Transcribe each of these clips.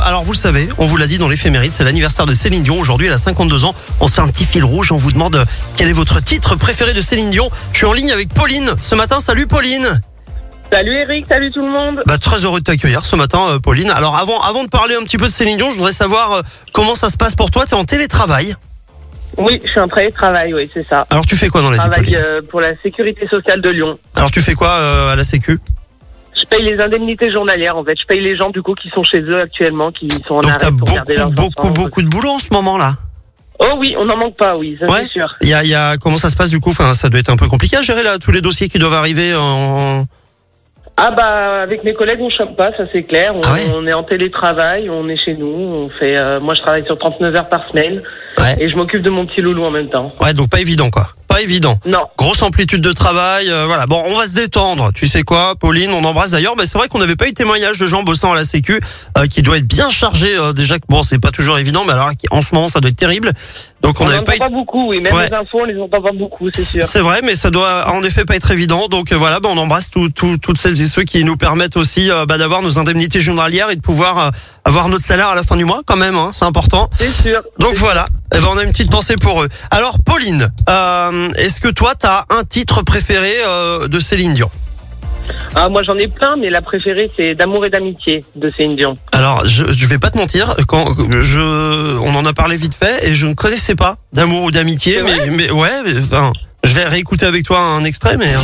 Alors vous le savez, on vous l'a dit dans l'éphéméride, c'est l'anniversaire de Céline Dion. Aujourd'hui, elle a 52 ans. On se fait un petit fil rouge. On vous demande quel est votre titre préféré de Céline Dion. Je suis en ligne avec Pauline ce matin. Salut Pauline. Salut Eric, salut tout le monde. Très heureux de t'accueillir ce matin, Pauline. Alors avant de parler un petit peu de Céline Dion, je voudrais savoir comment ça se passe pour toi. T'es en télétravail? Oui, je suis en télétravail, oui, c'est ça. Alors tu fais quoi dans la vie, Pauline? Je travaille pour la sécurité sociale de Lyon. Alors tu fais quoi à la Sécu? Je paye les indemnités journalières, en fait. Je paye les gens, du coup, qui sont chez eux actuellement, qui sont en Donc arrêt pour garder leurs enfants. beaucoup de boulot en ce moment-là. Oh oui, on n'en manque pas, oui, ça Ouais. c'est sûr. Il y a comment ça se passe du coup? Enfin, ça doit être un peu compliqué à gérer là, tous les dossiers qui doivent arriver en... Ah avec mes collègues, on chope pas, ça c'est clair. On est en télétravail, on est chez nous, on fait... moi, je travaille sur 39 heures par semaine. Ouais. Et je m'occupe de mon petit loulou en même temps. Ouais, donc pas évident quoi. Pas évident. Non. Grosse amplitude de travail, voilà. Bon, on va se détendre. Tu sais quoi, Pauline, on embrasse d'ailleurs. C'est vrai qu'on n'avait pas eu témoignage de gens bossant à la Sécu, qui doit être bien chargé déjà. Bon, c'est pas toujours évident, mais alors en ce moment, ça doit être terrible. Donc On n'avait n'entend pas beaucoup, oui. Même les infos, on les entend pas beaucoup, c'est sûr. C'est vrai, mais ça doit en effet pas être évident. Donc voilà, on embrasse toutes celles et ceux qui nous permettent aussi d'avoir nos indemnités journalières et de pouvoir avoir notre salaire à la fin du mois quand même. Hein, c'est important. C'est sûr. Donc voilà. On a une petite pensée pour eux. Alors Pauline, est-ce que toi t'as un titre préféré de Céline Dion? Ah, moi j'en ai plein, mais la préférée c'est D'amour et d'amitié de Céline Dion. Alors je vais pas te mentir, on en a parlé vite fait et je ne connaissais pas D'amour ou d'amitié, mais ouais, enfin, je vais réécouter avec toi un extrait, mais.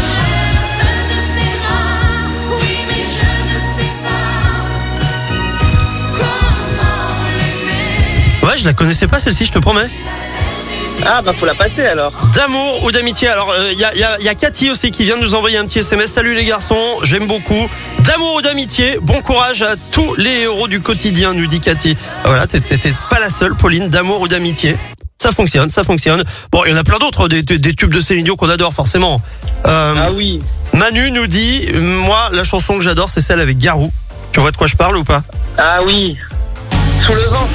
Ouais, je la connaissais pas celle-ci, je te promets. Ah faut la passer alors. D'amour ou d'amitié. Alors il y a Cathy aussi qui vient de nous envoyer un petit SMS. Salut les garçons, j'aime beaucoup. D'amour ou d'amitié. Bon courage à tous les héros du quotidien, nous dit Cathy. Voilà, t'es pas la seule, Pauline. D'amour ou d'amitié. Ça fonctionne. Bon, il y en a plein d'autres, des tubes de Céline Dion qu'on adore forcément. Ah oui. Manu nous dit, moi la chanson que j'adore c'est celle avec Garou. Tu vois de quoi je parle ou pas? Ah oui. Sous le vent.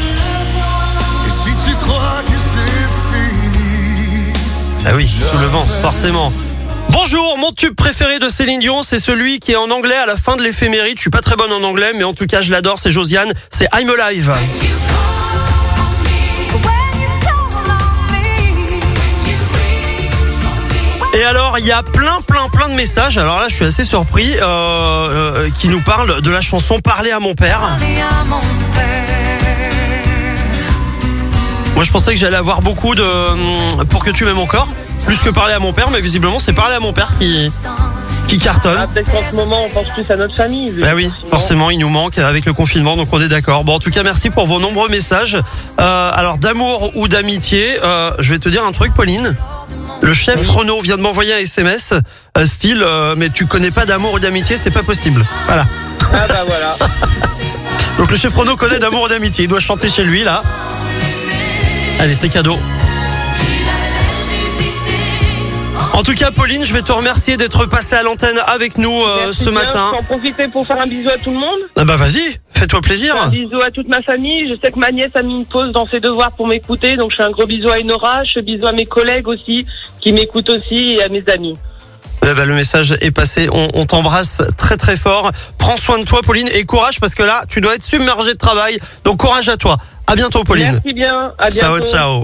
Tu crois que c'est fini? Ah oui, sous le vent, forcément. Bonjour, mon tube préféré de Céline Dion, c'est celui qui est en anglais à la fin de l'éphéméride. Je suis pas très bonne en anglais, mais en tout cas, je l'adore, c'est Josiane, c'est I'm Alive. Et alors, il y a plein de messages. Alors là, je suis assez surpris, qui nous parlent de la chanson Parler à mon père. Moi, je pensais que j'allais avoir beaucoup de Pour que tu m'aimes encore, plus que Parler à mon père, mais visiblement, c'est Parler à mon père qui cartonne. Ah, peut-être qu'en ce moment, on pense plus à notre famille. Bah oui, forcément, il nous manque avec le confinement, donc on est d'accord. Bon, en tout cas, merci pour vos nombreux messages. Alors, d'amour ou d'amitié, je vais te dire un truc, Pauline. Le chef Renaud vient de m'envoyer un SMS, style, mais tu connais pas d'amour ou d'amitié, c'est pas possible. Voilà. Ah voilà. Donc le chef Renaud connaît d'amour ou d'amitié, il doit chanter chez lui, là. Allez, c'est cadeau. En tout cas, Pauline, je vais te remercier d'être passée à l'antenne avec nous ce matin. Je vais en profiter pour faire un bisou à tout le monde. Ah vas-y, fais-toi plaisir. Un bisou à toute ma famille. Je sais que ma nièce a mis une pause dans ses devoirs pour m'écouter, donc je fais un gros bisou à Enora. Je fais bisou à mes collègues aussi, qui m'écoutent aussi, et à mes amis. Le message est passé, on t'embrasse très fort. Prends soin de toi, Pauline, et courage, parce que là, tu dois être submergé de travail. Donc courage à toi. À bientôt, Pauline. Merci bien, à bientôt. Ciao.